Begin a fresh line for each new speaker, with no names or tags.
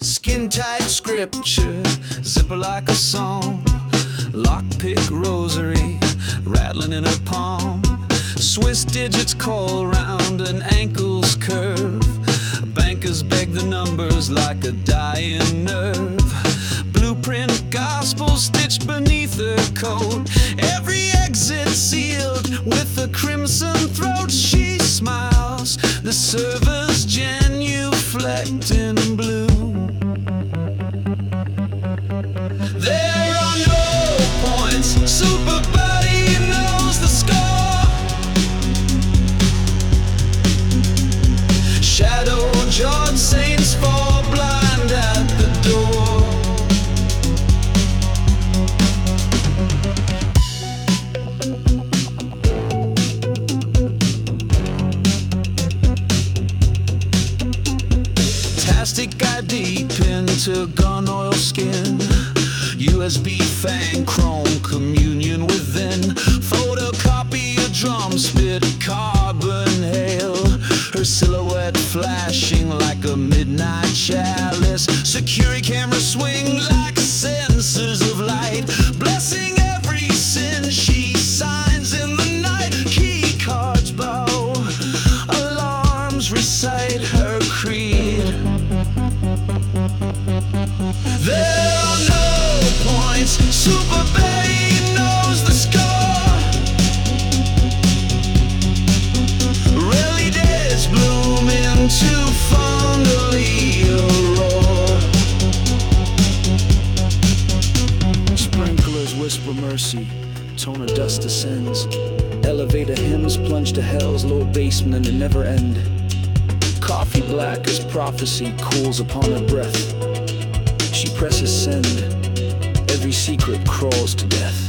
Skin tight scripture, zipper like a song. Lockpick rosary, rattling in her palm. Swiss digits call round an ankle's curve. Bankers beg the numbers like a dying nerve. Blueprint gospel stitched beneath her coat. Every exit sealed with a crimson throat. She smiles, the server's genuflect in blue. There are no points, super buddy knows the score. Shadow jawed saints fall blind at the door. Tastic ID pinned to gun oil skin. USB fang chrome communion within. Photocopy a drum spit carbon hail. Her silhouette flashing like a midnight chalice. Security camera swing like sensors of light. Blessing every sin she signs in the night. Key cards bow, alarms recite her creed. There are no points, Super Betty knows the score. Rarely days bloom into fondly a roar. Sprinklers whisper mercy, tone of dust descends. Elevator hymns plunge to hell's low basement and never end. Coffee black as prophecy cools upon her breath. She presses send, every secret crawls to death.